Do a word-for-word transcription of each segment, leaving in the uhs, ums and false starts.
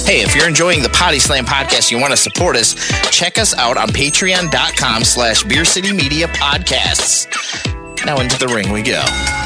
Hey, if you're enjoying the Potty Slam podcast and you want to support us, check us out on patreon.com slash Beer City Media Podcasts. Now into the ring we go.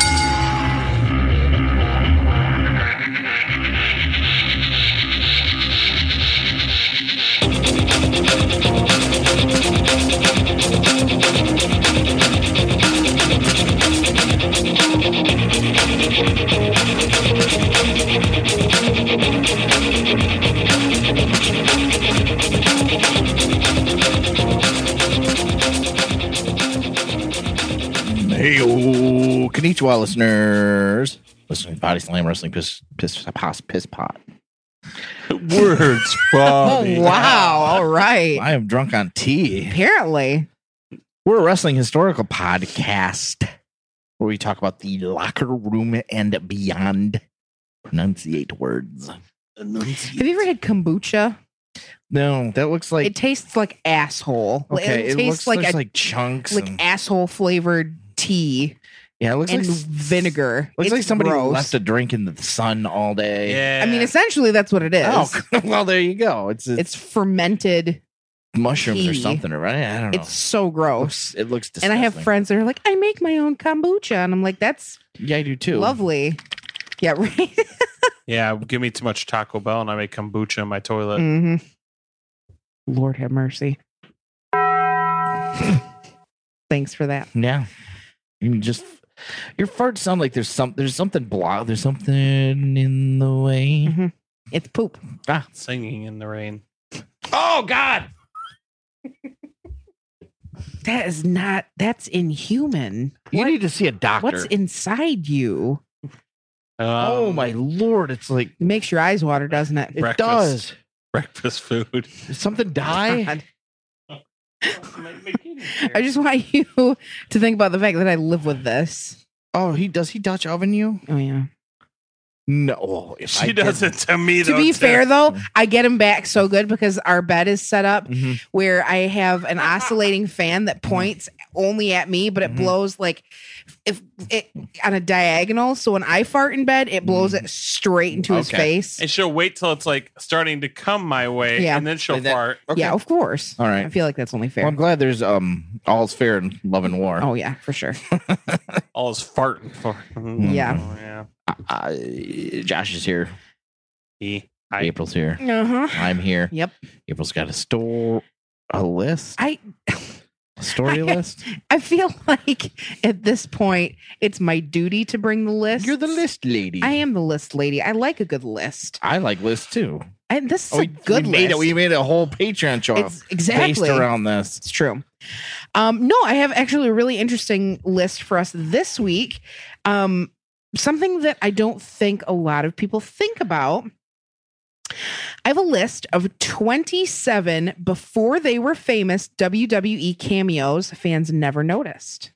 Hey, konnichiwa, listeners. Listening to Body Slam Wrestling Piss Piss Piss Piss Pot. Words, Oh, wow. All right. I am drunk on tea. Apparently. We're a wrestling historical podcast where we talk about the locker room and beyond. Pronunciate words. Enunciate. Have you ever had kombucha? No, that looks like It tastes like asshole. okay. It, It, tastes looks like like, a like chunks. like and, asshole flavored tea yeah, it looks and like vinegar. Looks It's like somebody gross. left a drink in the sun all day. Yeah. I mean, essentially, that's what it is. Oh, well, there you go. It's it's, It's fermented. mushrooms or tea. something, right? I don't know. It's so It gross. looks, it looks And disgusting. I have friends that are like, I make my own kombucha. And I'm like, that's Yeah, I do too. lovely. Yeah, right. yeah, give me too much Taco Bell and I make kombucha in my toilet. hmm Lord have mercy. Thanks for that. Yeah. You can just your farts sound like there's some there's something blocked. There's something in the way. Mhm. It's poop. Singing in the rain. Oh God. That is not, that's inhuman. You What- need to see a doctor. What's inside you? oh Um, my Lord. It's like It makes your eyes water, doesn't it? it Breakfast. does. Breakfast food. Did something die? God. I just want you to think about the fact that I live with this. Oh, he does he Dutch oven you? Oh, yeah. No. Oh, if I She does did- it to me, To though, be too. fair, though, I get him back so good because our bed is set up Mhm. where I have an oscillating fan that points only at me, but it Mhm. blows like if it on a diagonal. So when I fart in bed, it blows Mhm. it straight into his Okay. face. And she'll wait till it's like starting to come my way, Yeah. and then she'll And then- fart. Okay. Yeah, of course. All right. I feel like that's only fair. Well, I'm glad there's um all's fair in love and war. Oh yeah, for sure. All is farting for. Yeah. Oh, yeah. Uh, Josh is here. He, I, April's here. Uh huh. I'm here. Yep. April's got a store, a list, I a story I- list. I feel like at this point it's my duty to bring the list. You're the list lady. I am the list lady. I like a good list. I like lists too. And this is Oh, a we, good we made list. it. We made a whole Patreon show It's exactly based around this. It's true. Um, no, I have actually a really interesting list for us this week. Um, something that I don't think a lot of people think about. I have a list of twenty-seven before they were famous W W E cameos fans never noticed.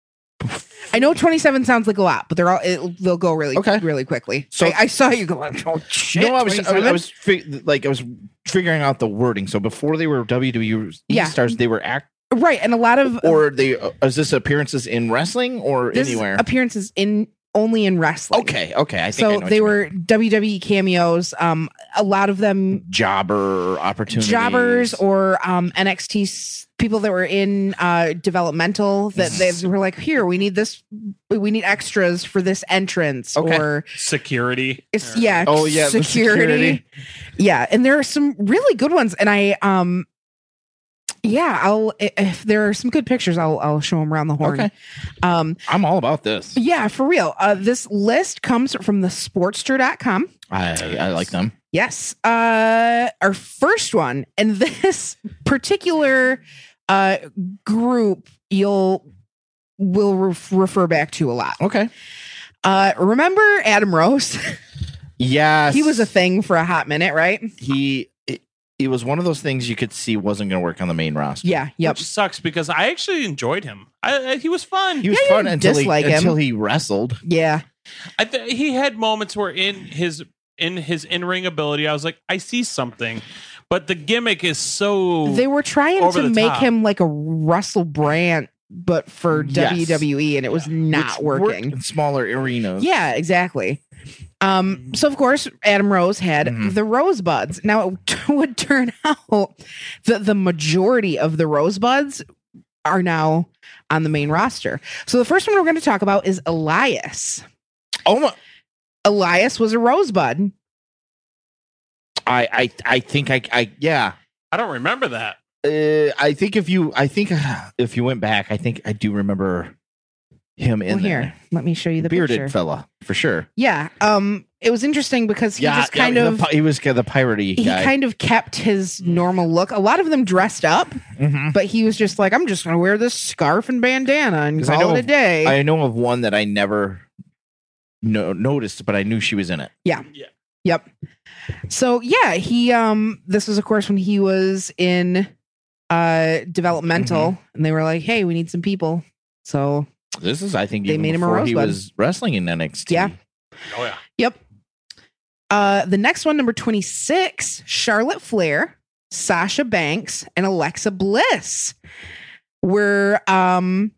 I know twenty-seven sounds like a lot, but they're all it, they'll go really Okay. really quickly. So- So I, I saw you go. Oh shit! No, I was, I was, I twenty-seven? was fig- like, I was figuring out the wording. So before they were W W E Yeah. stars, they were act, right, and a lot of or they uh, is this appearances in wrestling or this is anywhere? appearances in only in wrestling. Okay, okay. I think I know So what they you were W W E cameos. Um, a lot of them mean. jobber opportunities, jobbers or um N X T s- people that were in uh developmental that they were like, here, we need this, we need extras for this entrance, Okay. or security. it's yeah, Oh, yeah, the security. security. Yeah, and there are some really good ones, and I um. Yeah, I'll if there are some good pictures, I'll I'll show them around the horn. Okay. Um, I'm all about this. yeah, for real. Uh, this list comes from the sportster dot com. I I like them. Yes. Uh, our first one, and this particular uh, group you'll will ref- refer back to a lot. Okay. Uh, remember Adam Rose? Yes, He was a thing for a hot minute, right? he. It, it was one of those things you could see wasn't going to work on the main roster. Yeah. Yep. Which sucks because I actually enjoyed him. I, I, he was fun. He was Yeah, you fun didn't until he, dislike him. until he wrestled. Yeah. I th- he had moments where in his in his in ring ability, I was like, I see something, but the gimmick is so. They were trying Over to the make top. him like a Russell Brand, but for Yes. W W E, and it was not which worked working. in smaller arenas. Yeah, exactly. Um, so of course, Adam Rose had Mhm. the Rosebuds. Now it would turn out that the majority of the Rosebuds are now on the main roster. So the first one we're going to talk about is Elias. Oh my! Elias was a Rosebud. I I I think I I yeah. I don't remember that. Uh, I think if you I think if you went back, I think I do remember him in Well, here, there. let me show you the Bearded picture. fella for sure. Yeah. Um, it was interesting because he just kind yeah, of the, pi- he was the piratey he guy. kind of kept his normal look. A lot of them dressed up, Mhm. but he was just like, I'm just going to wear this scarf and bandana and 'Cause I call know it a of- day. I know of one that I never no, noticed, but I knew she was in it. Yep. So yeah, he um this was of course when he was in uh developmental Mm-hmm. and they were like, "Hey, we need some people." So, This is, I think, They even made him a before he Rosebud. was wrestling in N X T. Yeah. Oh yeah. yep. Uh the next one, number twenty-six, Charlotte Flair, Sasha Banks, and Alexa Bliss were um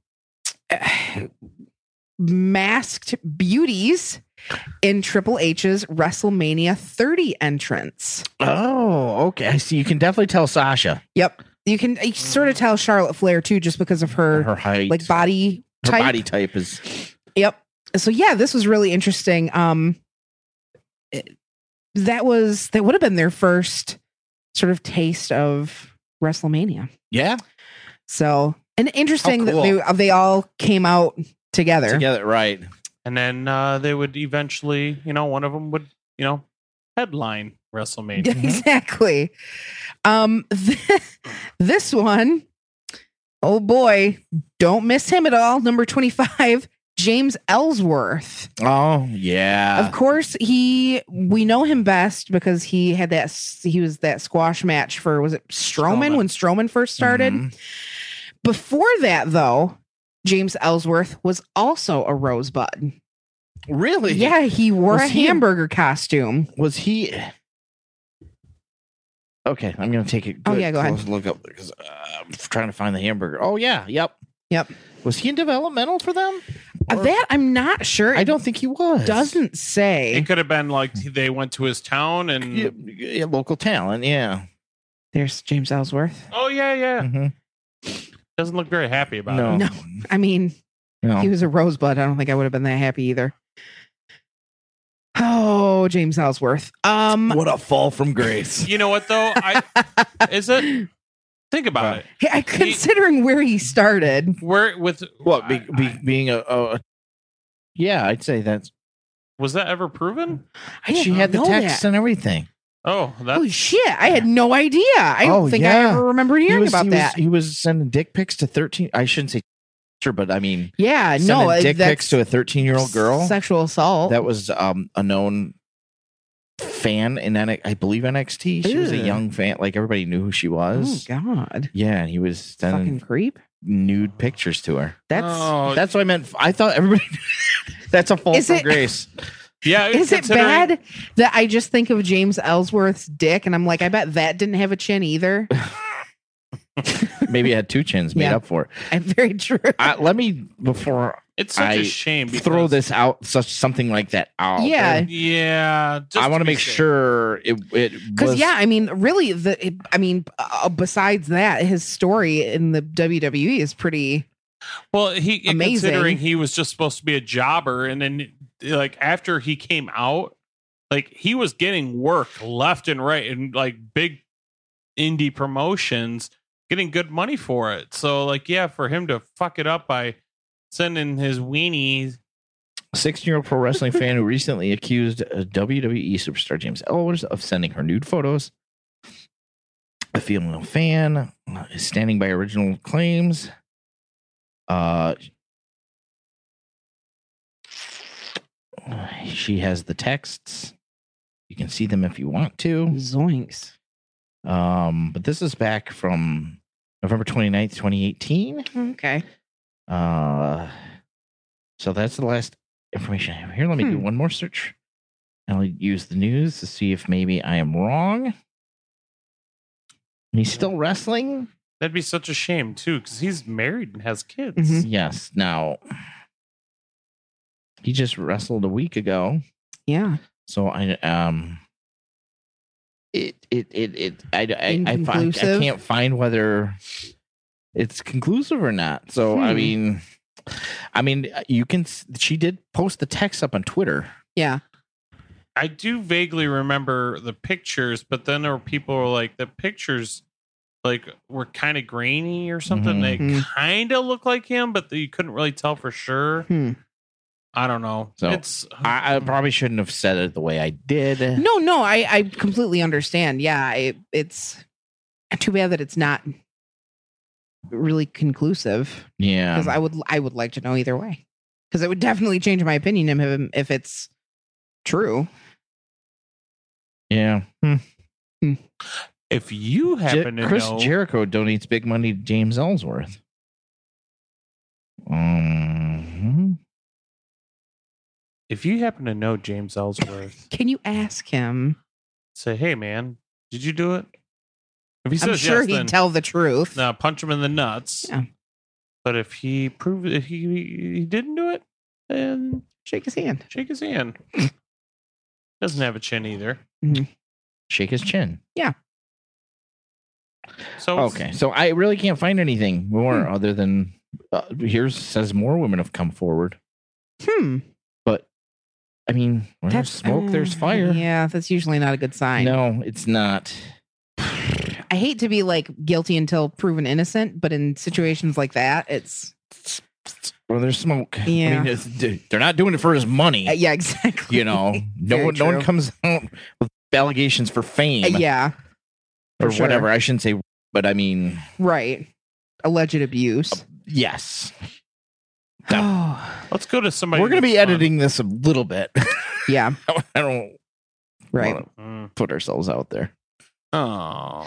masked beauties in Triple H's WrestleMania thirty entrance. Oh, okay. I see. You can definitely tell Sasha Yep. You can you sort of tell Charlotte Flair too, just because of her, her height, like body her type. body type is. Yep. So yeah, this was really interesting. Um, it- that was that would have been their first sort of taste of WrestleMania. Yeah, So and interesting How that cool. they they all came out together. together, right? And then uh, they would eventually, you know, one of them would, you know, headline WrestleMania. Exactly. Um, this one, oh boy, don't miss him at all. Number twenty-five, James Ellsworth. Oh yeah. Of course, he we know him best because he had that he was that squash match for was it Strowman, Strowman. when Strowman first started. Mhm. Before that, though, James Ellsworth was also a Rosebud. Really? Yeah, he wore Was a he- hamburger costume. Was he? Okay, I'm gonna take a good Oh, yeah, go ahead. close look up because uh, I'm trying to find the hamburger. Oh yeah, yep, Yep. Was he in developmental for them? Uh, Or- that I'm not sure. I don't think he was. doesn't say. It could have been like they went to his town and Yeah, yeah, local talent. Yeah. There's James Ellsworth. oh yeah, yeah. Mhm. Doesn't look very happy about No. it. No, I mean, No. he was a Rosebud. I don't think I would have been that happy either. Oh, James Ellsworth. Um, What a fall from grace. You know what though? I is it think about it. hey, I- considering where he started, Where with What be, I- be, I- being a, a? Yeah, I'd say that's. was that ever proven? I She didn't had the know text that. and everything. Oh, that Holy shit! I had no idea. I don't Oh, think yeah. I ever remembered He hearing was, about he that. Was, he was sending dick pics to thirteen. I shouldn't say, sure, but I mean, yeah, sending no, dick that's pics to a thirteen-year-old girl. Sexual assault. That was um, a known fan in N- I believe N X T. She was a Ew. young fan. Like everybody knew who she oh was. God, Yeah, and he was fucking sending creep. nude pictures to her. That's Oh, That's what I meant. I thought everybody. That's a fall Is from it- grace. yeah. is it considering- bad that I just think of James Ellsworth's dick and I'm like, I bet that didn't have a chin either. Maybe it had two chins made Yeah. up for it. I'm very true. I, let me before It's such I a shame. Because, throw this out, such something like that out. Yeah. there. Yeah, just I want to be make safe. sure it it Because was. yeah, I mean, really, the it, I mean, uh, besides that, his story in the W W E is pretty. Well, he Amazing. considering he was just supposed to be a jobber, and then like after he came out, like he was getting work left and right, and like big indie promotions, getting good money for it. So like, yeah, for him to fuck it up by sending his weenies. sixteen-year-old pro wrestling fan who recently accused a W W E superstar James Ellsworth of sending her nude photos. A female fan is standing by original claims. Uh, she has the texts. You can see them if you want to. Zoinks. Um, but this is back from November twenty-ninth, twenty eighteen. Okay. Uh, so that's the last information I have here. Let me do Hmm. one more search. I'll use the news to see if maybe I am wrong. And he's still wrestling? That'd be such a shame too, because he's married and has kids. Mhm. Yes. Now, he just wrestled a week ago. Yeah. So I um. It it it it I I I, find, I Inconclusive? can't find whether it's conclusive or not. So I Hmm. mean, I mean you can. She did post the text up on Twitter. Yeah. I do vaguely remember the pictures, but then there were people who were like the pictures like were kind of grainy or something. They Mhm. kind of look like him, but you couldn't really tell for sure. Hmm. I don't know. So, it's I, I probably shouldn't have said it the way I did. No, no, I, I completely understand. Yeah, it, it's too bad that it's not really conclusive Yeah. because I would I would like to know either way because it would definitely change my opinion of him if it's true. Yeah. Hmm. if you happen Je- to Chris know, Jericho donates big money to James Ellsworth. Um, if you happen to know James Ellsworth, Can you ask him? say, "Hey, man, did you do it?" If he I'm says sure yes, he'd then tell the truth. no, punch him in the nuts. Yeah. But if he proved if he he didn't do it, then Shake his hand. shake his hand. Doesn't have a chin either. shake his chin. So Okay, so I really can't find anything more Hmm. other than uh, here's says more women have come forward. Hmm. But I mean, where there's smoke, there's uh, fire. Yeah, that's usually not a good sign. No, it's not. I hate to be like guilty until proven innocent, but in situations like that, it's Where there's smoke. Yeah. I mean, it's, they're not doing it for his money. uh, yeah, exactly. You know, no Very one, no one true. comes out with allegations for fame Uh, yeah, or for sure. whatever. I shouldn't say, but I mean, right. Alleged abuse. yes. Oh, let's go to somebody. We're going to be that's fun. editing this a little bit. yeah, I don't right. wanna Mm. put ourselves out there. Oh,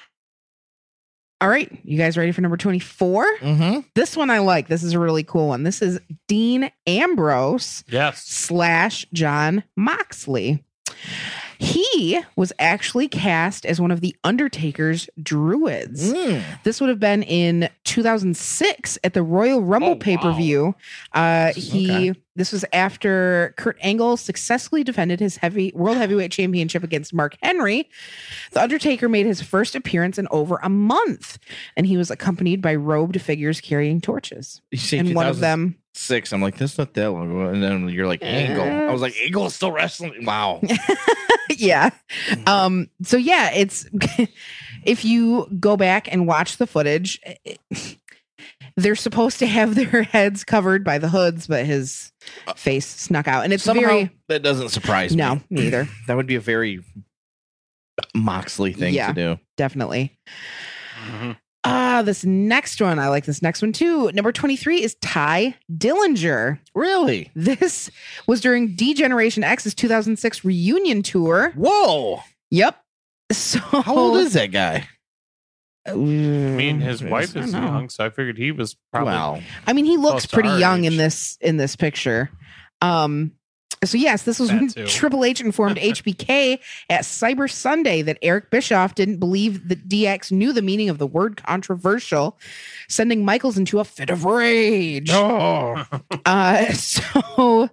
All right, you guys ready for number twenty-four? Mm-hmm. This one I like. This is a really cool one. This is Dean Ambrose yes. slash John Moxley. He was actually cast as one of the Undertaker's druids. Mm. This would have been in two thousand six at the Royal Rumble Oh, wow. pay-per-view. Uh, he Okay. this was after Kurt Angle successfully defended his heavy World Heavyweight Championship against Mark Henry. The Undertaker made his first appearance in over a month, and he was accompanied by robed figures carrying torches. You say And one of them, six. I'm like, that's not that long ago. And then you're like, Angle. I was like, Angle is still wrestling. Wow. yeah. Um. So yeah, it's if you go back and watch the footage. It, they're supposed to have their heads covered by the hoods, but his face snuck out. And it's Somehow, very that doesn't surprise no, me. neither. That would be a very Moxley thing Yeah. to do. Definitely. Mhm. Ah, this next one. I like this next one too. Number twenty-three is Ty Dillinger. Really? This was during D-Generation X's two thousand six reunion tour. Whoa. Yep. So How old is that guy? I mean, his wife I don't is know. young, so I figured he was probably. Wow. I mean, he looks close to pretty our young in age. this in this picture. Um, so yes, this was That when too. Triple H informed H B K at Cyber Sunday that Eric Bischoff didn't believe that D X knew the meaning of the word controversial, sending Michaels into a fit of rage. Oh. Uh, so.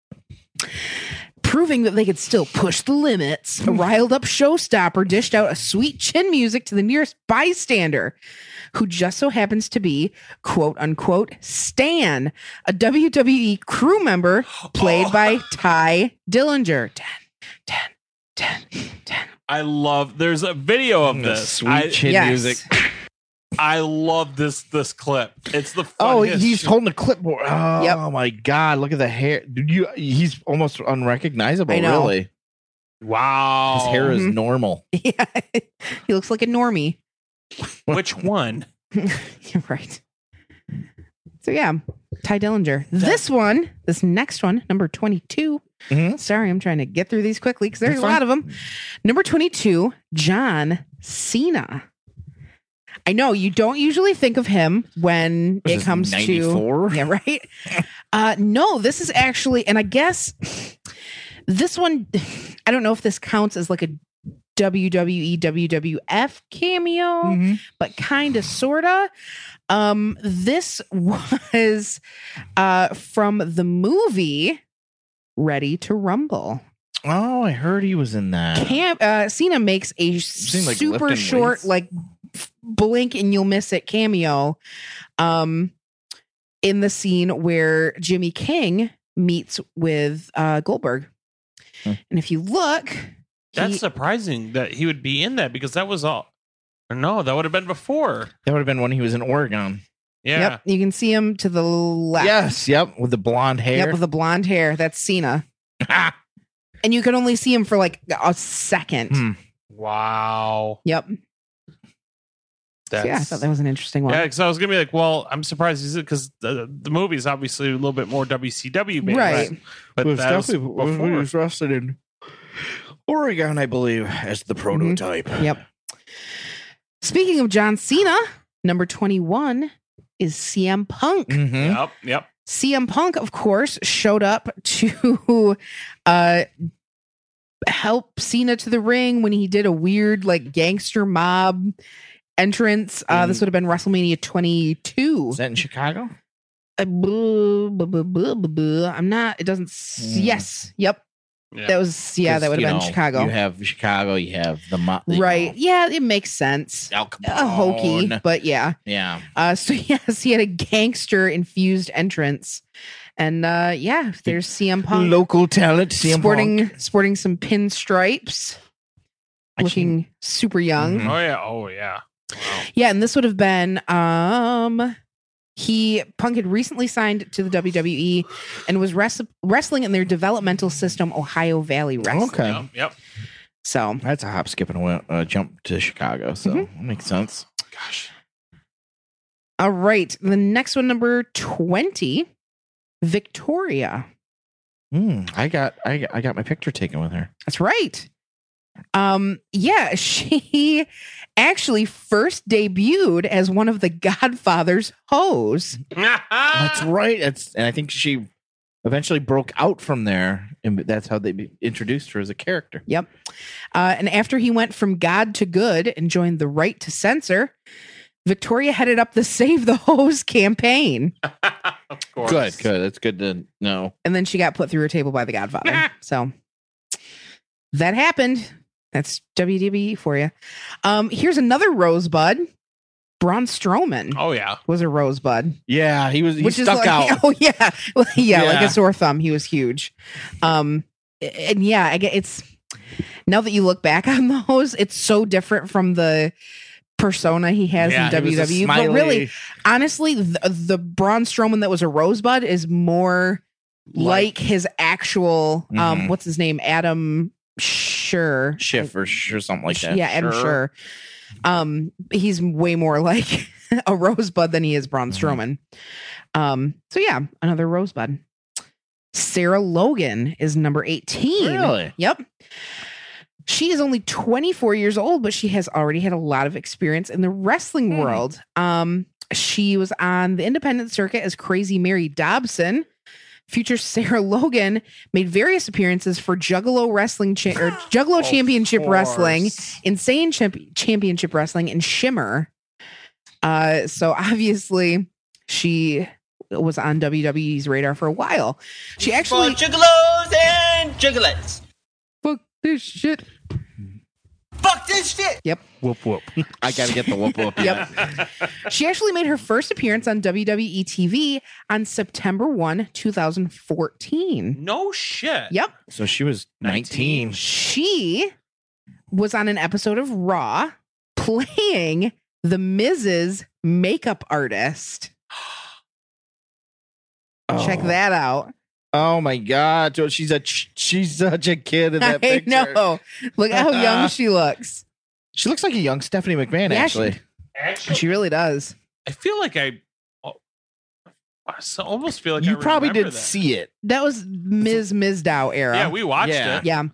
Proving that they could still push the limits, a riled up showstopper dished out a sweet chin music to the nearest bystander, who just so happens to be, quote unquote, Stan, a W W E crew member played Oh. by Ty Dillinger. ten, ten, ten, ten. I love. There's a video of this. Sweet I, chin Yes. music. I love this this clip. It's the Oh, funniest. he's holding a clipboard. Oh Yep. my God. Look at the hair. Dude, you he's almost unrecognizable, I know. really. wow. His hair is Mhm. normal. Yeah, he looks like a normie. Which one? You're right. So yeah, Ty Dillinger. This one, this next one, number twenty-two. Mhm. Sorry, I'm trying to get through these quickly because there's That's a fine. lot of them. Number twenty-two, John Cena. I know you don't usually think of him when Was it this comes ninety-four? to yeah, right. Uh, no, this is actually, and I guess this one, I don't know if this counts as like a W W E W W F cameo, Mhm. but kind of, sort of. Um, this was uh, from the movie Ready to Rumble. Oh, I heard he was in that. Cam, uh, Cena makes a seen, like, super lifting short, weights? like blink and you'll miss it cameo, um, in the scene where Jimmy King meets with uh, Goldberg. Hmm. And if you look, That's he- surprising that he would be in that because that was all. Or no, that would have been before. That would have been when he was in Oregon. Yeah. Yep, you can see him to the left. Yes, yep, with the blonde hair. Yep, with the blonde hair. That's Cena. And you can only see him for like a second. Hmm. Wow. Yep. So That's, yeah, I thought that was an interesting one. Yeah, because I was gonna be like, well, I'm surprised he's because the the movie is obviously a little bit more W C W based, Right. But was that was definitely was when he before. was wrestling in Oregon, I believe, as the prototype. Yep. Speaking of John Cena, number twenty-one is C M Punk. Mhm. Yep. Yep. C M Punk, of course, showed up to uh, help Cena to the ring when he did a weird, like, gangster mob entrance. Uh, this would have been WrestleMania twenty-two. Was that in Chicago? Uh, blah, blah, blah, blah, blah, blah. I'm not, it doesn't, s- Hmm. yes, yep. Yeah. That was, yeah, that 'Cause, would you have been know, Chicago. You have Chicago. You have the Mo- you Right. know, Yeah, it makes sense. Al A Capone. hokey, but yeah. Yeah. Uh, so yes, he had a gangster infused entrance, and uh, yeah, there's C M Punk Local talent. C M sporting Punk. sporting some pinstripes, I looking super young. Mhm. Oh yeah. Oh yeah. Wow. Yeah, and this would have been um, he Punk had recently signed to the W W E and was res- wrestling in their developmental system, Ohio Valley Wrestling. Okay. Yep. Yep. So That's a hop, skip, and a uh, jump to Chicago. So Mm-hmm. that makes sense. Gosh. all right, the next one, number twenty, Victoria. Hmm. I got I got, I got my picture taken with her. That's right. Um, yeah, she actually first debuted as one of the Godfather's hoes. That's right. That's and I think she eventually broke out from there, and that's how they be- introduced her as a character. Yep. Uh, and after he went from God to good and joined the Right to Censor, Victoria headed up the Save the Hose campaign. Of course. Good, good. That's good to know. And then she got put through a table by the Godfather. So that happened. That's W W E for you. Um, here's another rosebud. Braun Strowman Oh yeah. was a rosebud. Yeah, he was. He Which is stuck like, out. oh yeah, Well, yeah, like Yeah. a sore thumb. He was huge. Um, and yeah, I get it's now that you look back on those, it's so different from the persona he has Yeah, in he was a W W E. But smiley- really, honestly, the, the Braun Strowman that was a rosebud is more like, his actual um, Mhm. what's his name, Adam Sure. Schiff or sh- or something like that. Yeah, Adam Sure. Sure. Um, he's way more like a rosebud than he is Braun Mhm. Strowman. Um, so yeah, another rosebud. Sarah Logan is number eighteen. Really? Yep. She is only twenty-four years old, but she has already had a lot of experience in the wrestling Hmm. world. Um, she was on the independent circuit as Crazy Mary Dobson. Future Sarah Logan made various appearances for Juggalo Wrestling cha- or Juggalo Of Championship Wrestling, course. Insane Champ- Championship Wrestling, and Shimmer. Uh, so obviously she was on W W E's radar for a while. She actually For juggalos and juggalettes. fuck this shit. Fuck this shit. Yep. Whoop whoop. I gotta get the whoop whoop. Yep. She actually made her first appearance on W W E T V on September first, two thousand fourteen. No shit. Yep. So she was nineteen. She was on an episode of Raw playing the Miz's makeup artist. Check Oh. that out. Oh my god. So she's a ch- she's such a kid in that I picture. know. Look how young she looks. She looks like a young Stephanie McMahon, Yeah, actually. she- Actually, She really does. I feel like I. oh, I so- almost feel like you I probably remember didn't that. see it. That was Miz Mizdow era. Yeah, we watched Yeah. it. Yeah.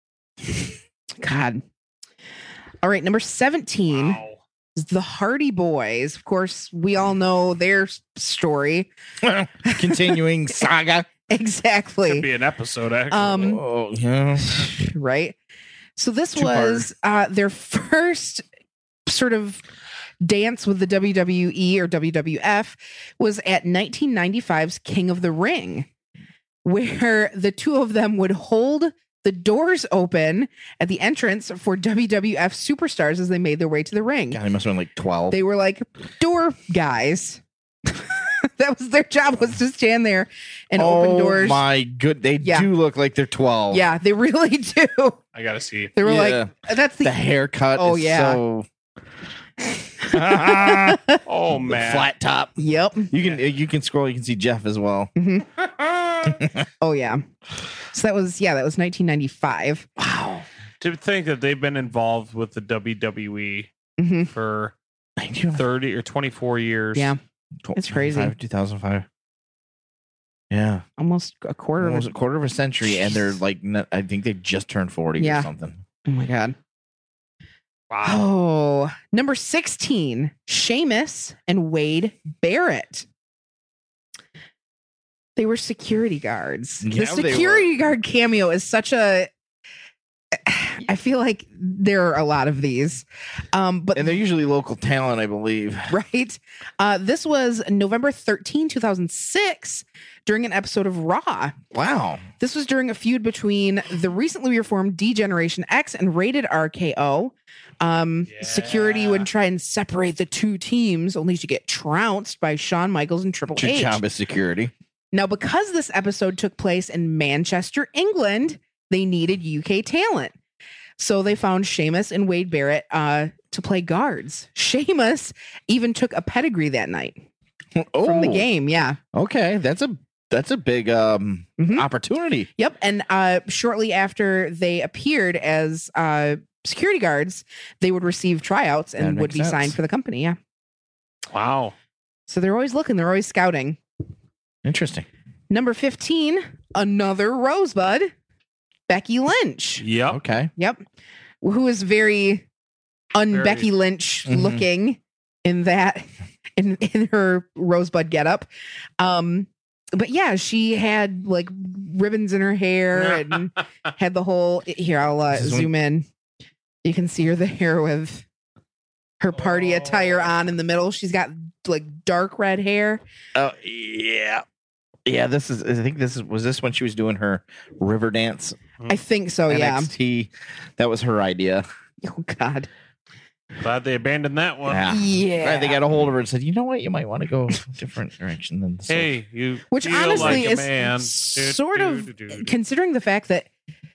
God. All right, number seventeen Wow. is the Hardy Boys. Of course, we all know their s- story. Continuing saga. Could Exactly. be an episode actually. Um, Oh, yeah. Right. So this Two-parter. was uh, their first sort of dance with the W W E or W W F was at nineteen ninety-five's King of the Ring, where the two of them would hold the doors open at the entrance for W W F superstars as they made their way to the ring. God, he must have been like twelve. They were like door guys. That was their job, was to stand there and oh open doors. My good, they Yeah. do look like they're twelve. Yeah, they really do. I gotta see. They were Yeah. like, that's the, The haircut. Oh, is yeah. so Oh the man. flat top. Yep. You can you can scroll. You can see Jeff as well. Oh yeah. So that was yeah, that was nineteen ninety-five. Wow. To think that they've been involved with the W W E Mhm. for thirty or twenty-four years. Yeah, It's crazy. two thousand five. Yeah, almost a quarter almost of a a quarter of a century, and they're like, n- I think they just turned forty Yeah. or something. Oh my god. Wow. Oh, number sixteen, Sheamus and Wade Barrett. They were security guards. Yeah, the they security guard cameo is such a I feel like there are a lot of these. Um, but And they're usually local talent, I believe. right. Uh, this was November thirteenth, two thousand six, during an episode of Raw. Wow. This was during a feud between the recently reformed D-Generation X and Rated R K O. Um, Yeah. Security would try and separate the two teams, only to get trounced by Shawn Michaels and Triple H. Chamba security. Now, because this episode took place in Manchester, England, they needed U K talent. So they found Sheamus and Wade Barrett uh, to play guards. Sheamus even took a pedigree that night Oh, from the game. Yeah. Okay, that's a that's a big um Mhm. opportunity. Yep. And uh, shortly after they appeared as uh, security guards, they would receive tryouts That and would makes be sense. signed for the company. Yeah. Wow. So they're always looking, they're always scouting. Interesting. Number fifteen, another Rosebud, Becky Lynch. Yep. Okay. Yep. Who is very un Very- Becky Lynch Mhm. looking in that in in her Rosebud getup. Um but yeah, she had like ribbons in her hair and had the whole here I'll uh, This is when- zoom in. You can see her there with her party Oh. attire on in the middle. She's got like dark red hair. Oh yeah. Yeah, this is I think this is was this when she was doing her river dance I think so, yeah. N X T. That was her idea. Oh god. Glad they abandoned that one. Yeah. Yeah. Right, they got a hold of her and said, "You know what? You might want to go a different direction than this." Hey, you Which feel honestly like a is man. sort Do, of do, do, do. considering the fact that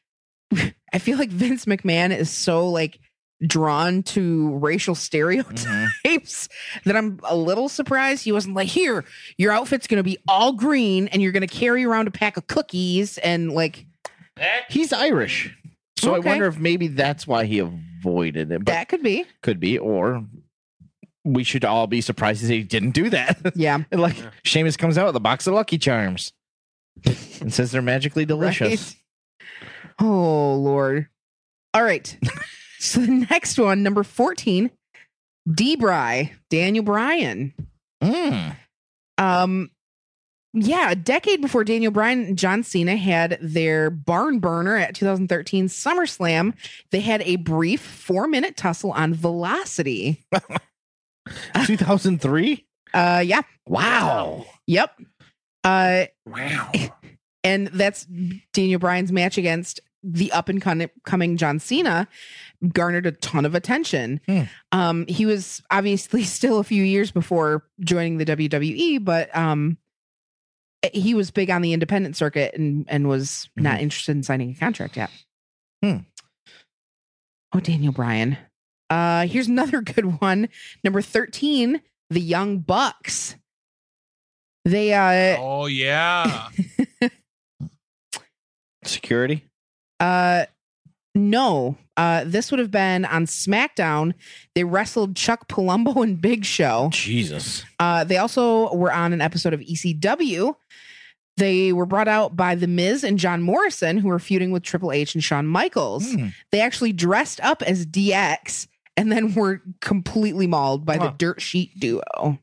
I feel like Vince McMahon is so like drawn to racial stereotypes Mhm. that I'm a little surprised he wasn't like, here, your outfit's going to be all green and you're going to carry around a pack of cookies and like He's Irish, so Okay. I wonder if maybe that's why he avoided it. But that could be. could be, or we should all be surprised that he didn't do that. Yeah. And like Sheamus comes out with a box of Lucky Charms and says they're magically delicious. Right? Oh, Lord. All right. So the next one, number fourteen, D-Bry, Daniel Bryan. Mm. Um, yeah, a decade before Daniel Bryan and John Cena had their barn burner at two thousand thirteen SummerSlam, they had a brief four minute tussle on Velocity. two thousand three. Uh, yeah, Wow. yep. Uh, Wow. and that's Daniel Bryan's match against the up and con- coming John Cena garnered a ton of attention. Hmm. Um, he was obviously still a few years before joining the W W E, but um, he was big on the independent circuit and and was not interested in signing a contract yet. Hmm. Oh, Daniel Bryan. Uh, here's another good one. Number thirteen, the Young Bucks. They uh Oh yeah. Security. Uh, no. Uh, this would have been on SmackDown. They wrestled Chuck Palumbo and Big Show. Jesus. Uh, they also were on an episode of E C W. They were brought out by The Miz and John Morrison, who were feuding with Triple H and Shawn Michaels. Hmm. They actually dressed up as D X and then were completely mauled by the Huh. Dirt Sheet duo.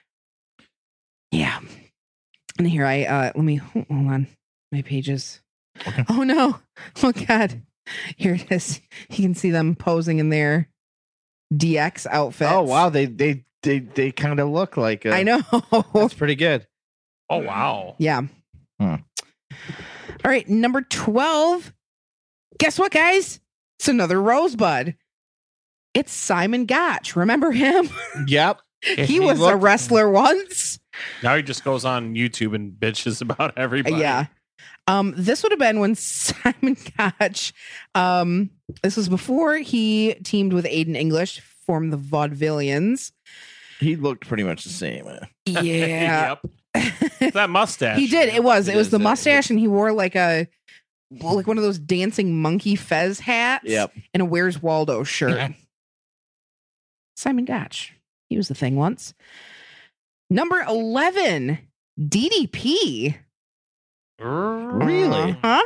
Yeah. And here I, uh, let me, hold on. My pages. Okay. Oh no. Oh God. Here it is. You can see them posing in their D X outfits. Oh wow, they they they they kind of look like. A, I know. That's pretty good. Oh wow. Yeah. Hmm. All right. Number twelve, Guess what, guys? It's another Rosebud. It's Simon Gotch. Remember him? Yep. He was a wrestler once. Now he just goes on YouTube and bitches about everybody. Yeah. Um, this would have been when Simon Gotch, um, this was before he teamed with Aiden English, formed the Vaudevillians. He looked pretty much the same. uh, Yeah. Yep. That mustache. He did. It was. It It was is, the uh, mustache, and he wore like a like one of those dancing monkey fez hats. Yep. And a Where's Waldo shirt. Yeah. Simon Gotch. He was the thing once. Number eleven, D D P. Really? Huh?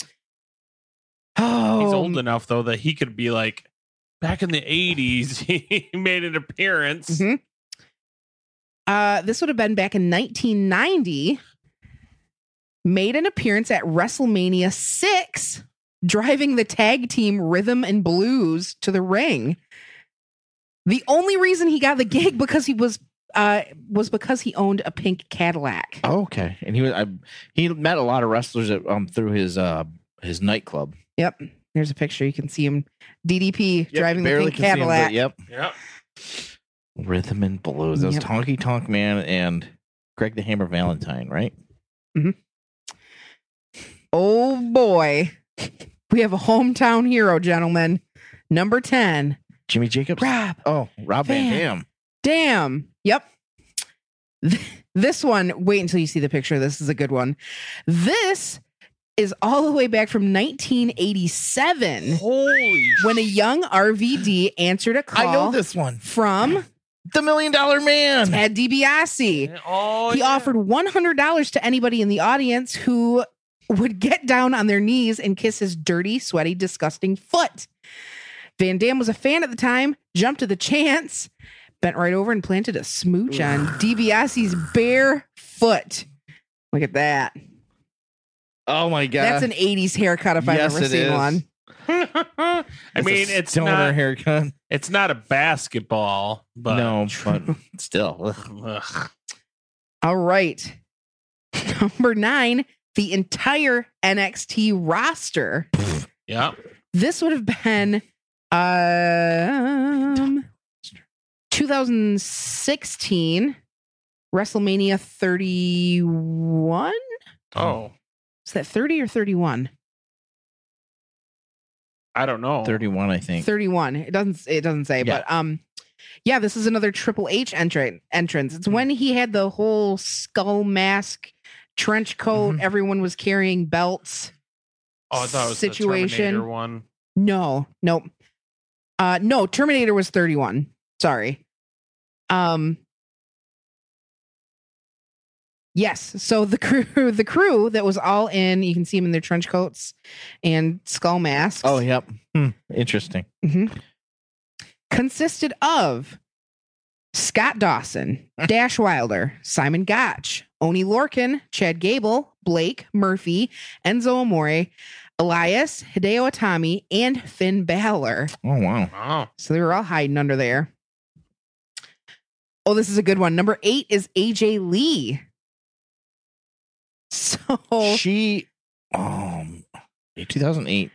Oh, He's old enough though that he could be like, back in the eighties, he made an appearance. Mhm. Uh, this would have been back in nineteen ninety. Made an appearance at WrestleMania six, driving the tag team Rhythm and Blues to the ring. The only reason he got the gig because he was uh was because he owned a pink Cadillac. Oh, okay. And he was I, he met a lot of wrestlers at, um through his uh his nightclub. Yep. There's a picture. You can see him, D D P, Yep, driving the barely pink can see him, but Cadillac. yep. Yep. Rhythm and Blues. That was Yep. Tonky Tonk Man and Greg the Hammer Valentine, right? Oh boy. We have a hometown hero, gentlemen. Number ten, Jimmy Jacobs. Rob. Oh, Rob Van Van. Dam. Damn. Yep. This one, wait until you see the picture. This is a good one. This is all the way back from nineteen eighty-seven Holy when a young R V D answered a call I know this one. from The Million Dollar Man. Ted DiBiase. shit. Oh, He yeah. offered one hundred dollars to anybody in the audience who would get down on their knees and kiss his dirty, sweaty, disgusting foot. Van Dam was a fan at the time, jumped to the chance, bent right over and planted a smooch on DiBiase's bare foot. Look at that. Oh my god. That's an eighties haircut if I've Yes, ever it seen is. one. I It's mean, a it's stoner not. haircut. It's not a basketball, but no, but still. ugh. Ugh. All right. Number nine, the entire N X T roster. Yeah. This would have been um twenty sixteen WrestleMania thirty-one. Oh, Is that thirty or thirty-one? I don't know. thirty-one, I think. thirty-one. It doesn't it doesn't say, Yeah. but um yeah, this is another Triple H entrant entrance. It's when he had the whole skull mask, trench coat, Mhm. everyone was carrying belts. Oh, I thought it was situation. the Terminator one. No, nope. Uh no, Terminator was thirty-one. Sorry. Um Yes, so the crew the crew that was all in, you can see them in their trench coats and skull masks. Oh, yep. Hmm. Interesting. Mhm. Consisted of Scott Dawson, Dash Wilder, Simon Gotch, Oni Lorcan, Chad Gable, Blake Murphy, Enzo Amore, Elias, Hideo Itami, and Finn Balor. Oh, wow. Oh, So they were all hiding under there. Oh, this is a good one. Number eight is A J Lee. So She, um, two thousand eight.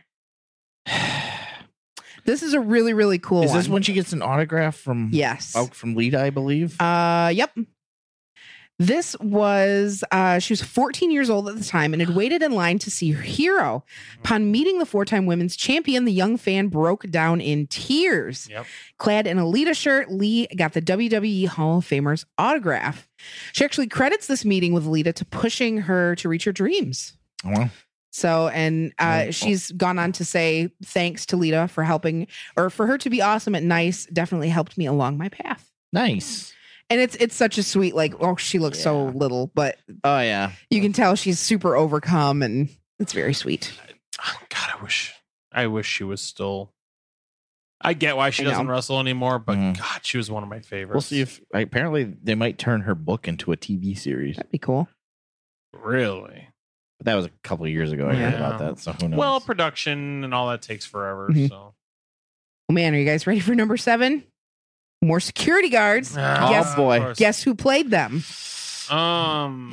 this is a really, really cool Is one. this when she gets an autograph from Yes. out from Lita, I believe? Uh, yep. This was, uh, she was fourteen years old at the time and had waited in line to see her hero. Upon meeting the four time women's champion, the young fan broke down in tears. yep. Clad in a Lita shirt, Lee got the W W E Hall of Famer's autograph. She actually credits this meeting with Lita to pushing her to reach her dreams. Oh, wow. So, and uh, Oh. she's gone on to say thanks to Lita for helping, or for her to be awesome and nice, definitely helped me along my path. Nice. And it's it's such a sweet, like, oh, she looks so Yeah. little, but Oh, yeah. you can tell she's super overcome, and it's very sweet. God, I wish. I wish she was still. I get why she I know. doesn't wrestle anymore, but Mhm. God, she was one of my favorites. We'll see if apparently they might turn her book into a T V series. That'd be cool. Really. But that was a couple of years ago. I heard Yeah. about that. So who knows? Well, production and all that takes forever. Mhm. So. Oh, man, are you guys ready for number seven? More security guards. Ah, Guess- of boy. course. Guess who played them? Um,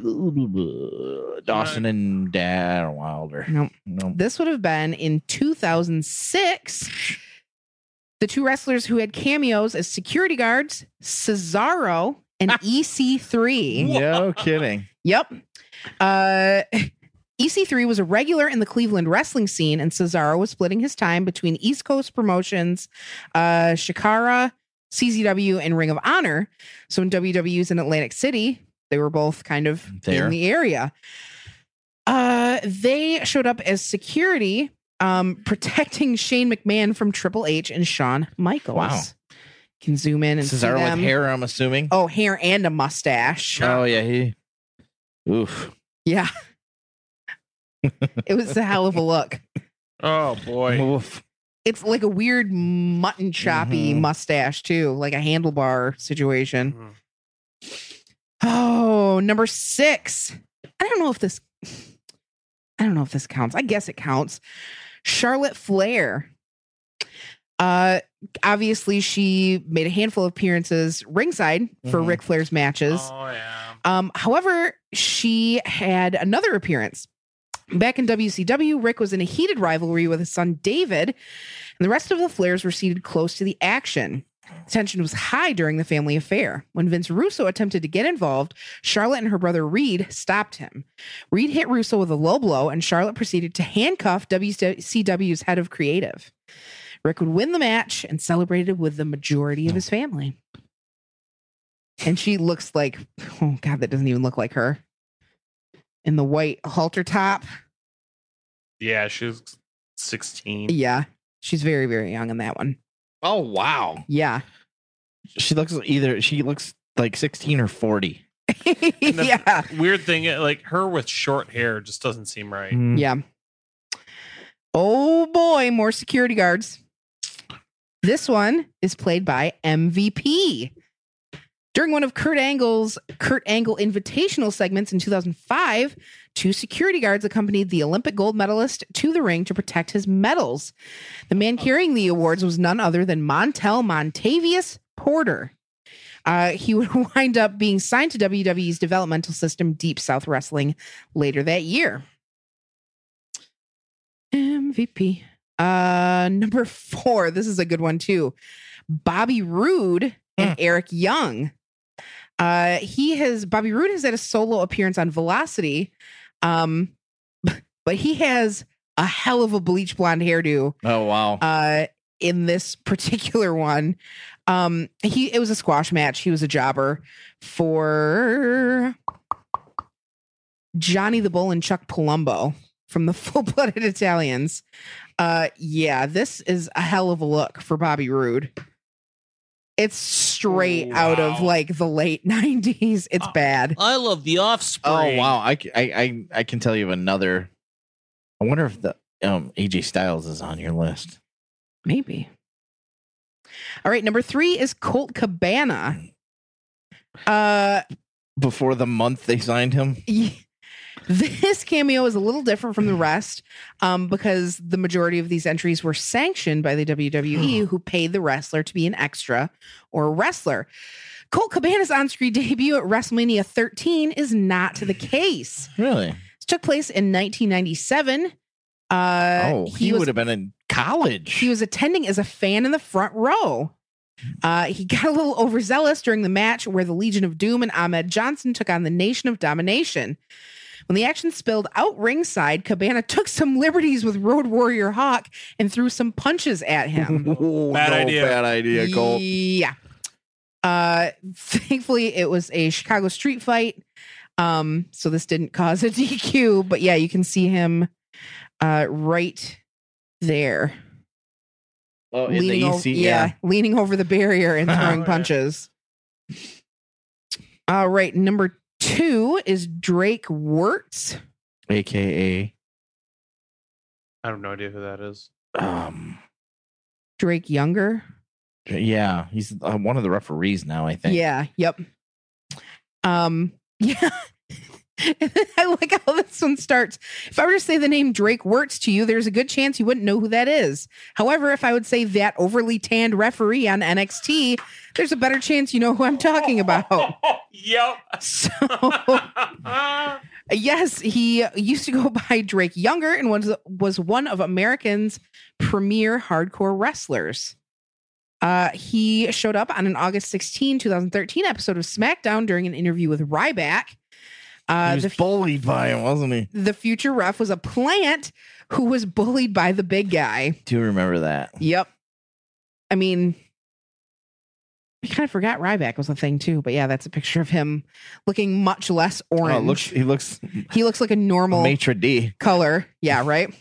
Dawson and Dad Wilder. Nope. No. This would have been in two thousand six. The two wrestlers who had cameos as security guards, Cesaro and E C three. No kidding. Yep. Uh, E C three was a regular in the Cleveland wrestling scene, and Cesaro was splitting his time between East Coast promotions, uh, Shikara, C Z W, and Ring of Honor. So when W W E's in Atlantic City, they were both kind of There. in the area. Uh, they showed up as security, um, protecting Shane McMahon from Triple H and Shawn Michaels. Wow. You can zoom in and see Cesaro them. with hair, I'm assuming. Oh, hair and a mustache. Oh, yeah. He. Oof. Yeah. It was a hell of a look. oh boy. Oof. It's like a weird mutton choppy Mhm. mustache too, like a handlebar situation. Mhm. Oh, number six. I don't know if this I don't know if this counts. I guess it counts. Charlotte Flair. Uh obviously she made a handful of appearances ringside for Mhm. Ric Flair's matches. Oh yeah. Um, however, she had another appearance. Back in W C W, Rick was in a heated rivalry with his son David, and the rest of the Flairs were seated close to the action. Tension was high during the family affair. When Vince Russo attempted to get involved, Charlotte and her brother Reed stopped him. Reed hit Russo with a low blow, and Charlotte proceeded to handcuff W C W's head of creative. Rick would win the match and celebrated with the majority of his family. And she looks like, oh God, that doesn't even look like her. In the white halter top. Yeah, she was sixteen. Yeah. She's very, very young in that one. Oh, wow. Yeah. She looks either, she looks like sixteen or forty. And the yeah. Weird thing, like her with short hair just doesn't seem right. Mm. Yeah. Oh boy, more security guards. This one is played by M V P. During one of Kurt Angle's Kurt Angle Invitational segments in two thousand five, two security guards accompanied the Olympic gold medalist to the ring to protect his medals. The man carrying the awards was none other than Montel Montavious Porter. Uh, he would wind up being signed to W W E's developmental system, Deep South Wrestling, later that year. M V P. Uh, number four. This is a good one too. Bobby Roode and Hmm. Eric Young. Uh, he has Bobby Roode has had a solo appearance on Velocity, um, but he has a hell of a bleach blonde hairdo. Oh, wow. Uh, in this particular one, um, he it was a squash match. He was a jobber for Johnny the Bull and Chuck Palumbo from the Full Blooded Italians. Uh, yeah, this is a hell of a look for Bobby Roode. It's straight Oh, out of wow. like the late nineties. It's Oh. bad. I love the Oh, Offspring. wow. I, c- I, I, I can tell you of another. I wonder if the um, A J Styles is on your list. Maybe. All right, number three is Colt Cabana. Uh, Before the month they signed him. y- this cameo is a little different from the rest, um, because the majority of these entries were sanctioned by the W W E, who paid the wrestler to be an extra or a wrestler. Colt Cabana's on-screen debut at WrestleMania thirteen is not the case. Really? It took place in nineteen ninety-seven. Uh, oh, he, was- would have been in college. He was attending as a fan in the front row. Uh, he got a little overzealous during the match where the Legion of Doom and Ahmed Johnson took on the Nation of Domination. When the action spilled out ringside, Cabana took some liberties with Road Warrior Hawk and threw some punches at him. Oh, Bad no, idea. Bad idea, Colt. Yeah. Uh, thankfully, it was a Chicago street fight. Um, so this didn't cause a D Q, but yeah, you can see him uh, right there. Oh, in the leaning E over, C, yeah, yeah. leaning over the barrier and Oh, throwing yeah. punches. All right, number two is Drake Wirtz. A K I have no idea who that is. A. Um, Drake Younger. yeah, he's uh, one of the referees now, I think. Yeah, yep. Um, yeah. And then I like how this one starts. If I were to say the name Drake Wirtz to you, there's a good chance you wouldn't know who that is. However, if I would say that overly tanned referee on N X T, there's a better chance you know who I'm talking about. Yep. So, yes, he used to go by Drake Younger and was, was one of Americans' premier hardcore wrestlers. Uh, he showed up on an August sixteenth, twenty thirteen episode of SmackDown during an interview with Ryback. Uh, he was the, bullied by him, wasn't he? the future ref was a plant who was bullied by the big guy. Do you remember that? Yep. I mean, I kind of forgot Ryback was a thing too, but yeah, that's a picture of him looking much less orange. Oh, it looks, he looks he looks like a normal maitre d. color. Yeah, right.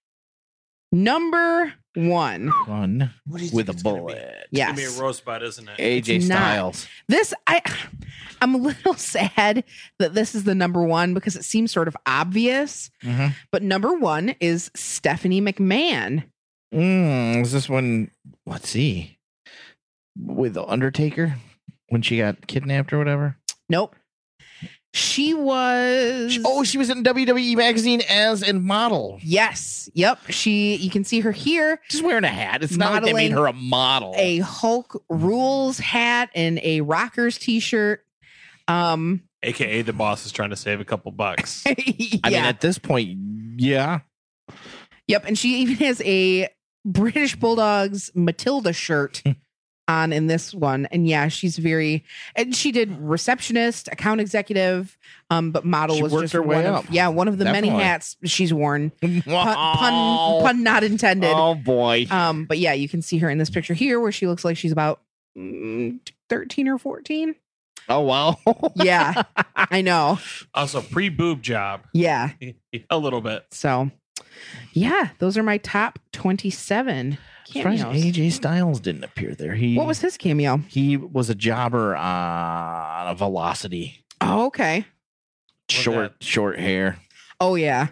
Number one. One What do you with think a it's gonna be? bullet. It's gonna be Yes. a rosebud, isn't it? A J It's not. Styles. This I I'm a little sad that this is the number one because it seems sort of obvious. Mhm. But number one is Stephanie McMahon. Mm, is this one? Let's see. With the Undertaker when she got kidnapped or whatever. Nope. She was Oh, she was in W W E magazine as a model. yes. Yep. She you can see her here. Just wearing a hat. It's not like they made Modeling her a model. A Hulk Rules hat and a Rockers t-shirt. Um A K A the boss is trying to save a couple bucks. yeah. I mean, at this point, yeah. Yep, and she even has a British Bulldogs Matilda shirt on in this one. And yeah, she's very and she did receptionist, account executive, um, but model She was worked just her way one of, up. yeah, one of the many Definitely. hats she's worn. Pun, Oh. pun, pun not intended. Oh boy. Um, but yeah, you can see her in this picture here where she looks like she's about mm, thirteen or fourteen. Oh wow. Yeah, I know. Also, pre boob job. Yeah. A little bit. So yeah, those are my top twenty-seven Surprised cameos. A J Styles didn't appear there. He What was his cameo? he was a jobber on a Velocity. Oh, okay. Short, short hair. Oh yeah.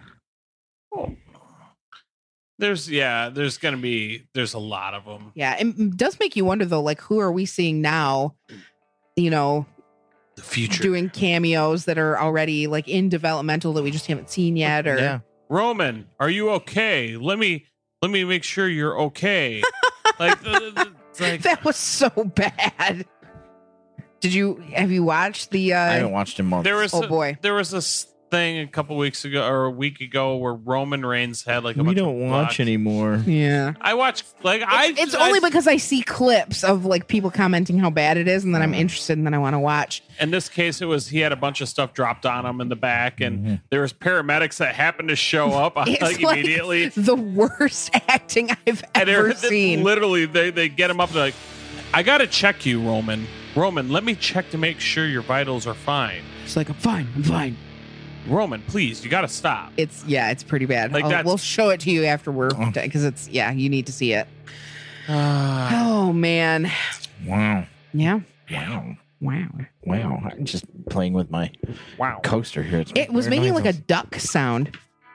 There's yeah, there's gonna be there's a lot of them. Yeah. It does make you wonder though, like who are we seeing now, you know, The future. doing cameos that are already like in developmental that we just haven't seen yet or Yeah. Roman, are you okay? Let me let me make sure you're okay. like, the, the, it's like that was so bad. Did you have you watched the I uh haven't watched him months. there was oh a, boy. there was this thing a couple weeks ago or a week ago where Roman Reigns had like a we bunch don't of watch blocks. anymore. Yeah. I watch like I It's I- only because I see clips of like people commenting how bad it is and then I'm interested and then I want to watch. in this case it was he had a bunch of stuff dropped on him in the back and Mhm. there was paramedics that happened to show up It's like like immediately. the worst acting I've And ever they're seen. literally they, they get him up they're like, I gotta check you, Roman. Roman, let me check to make sure your vitals are fine. It's like I'm fine, I'm fine. Roman, please, you gotta stop. It's yeah, it's pretty bad. Like I'll- that's- we'll show it to you after we're Oh. because it's yeah, you need to see it. Uh, Oh man, Wow. yeah, Wow. wow. Wow. I'm just playing with my wow. coaster here. It's It was weird making like a noises. duck sound.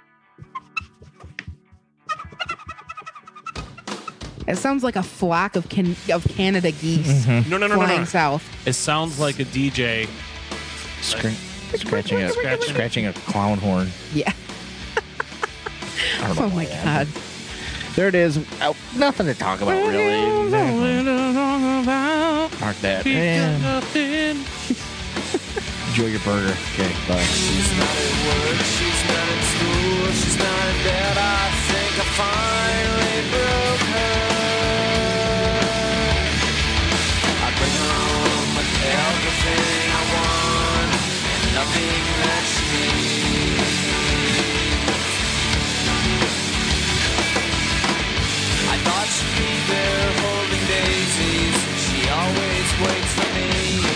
It sounds like a flock of can- of Canada geese Mhm. No, no, no, no, flying no. south. It sounds like a D J. Scra- scratching a Scratching. scratching a clown horn. Yeah. I don't know Oh why my that- god. There it is. Oh, nothing to talk about really. Park that. And enjoy your burger. Okay, bye. She's not at work, she's not in school, she's not in bed. I think I finally broke her. I bring her home with everything I want, and nothing that she needs. I thought she'd be there holding daisies, she always waits for me.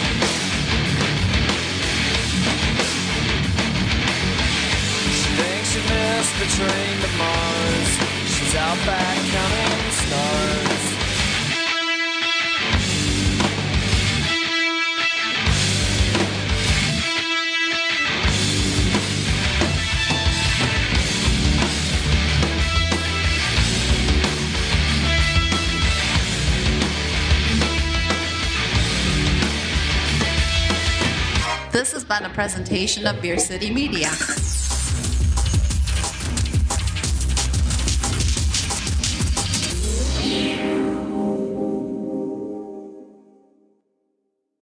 Thinks she missed the train to Mars. She's out back counting stars. This has been a presentation of Beer City Media.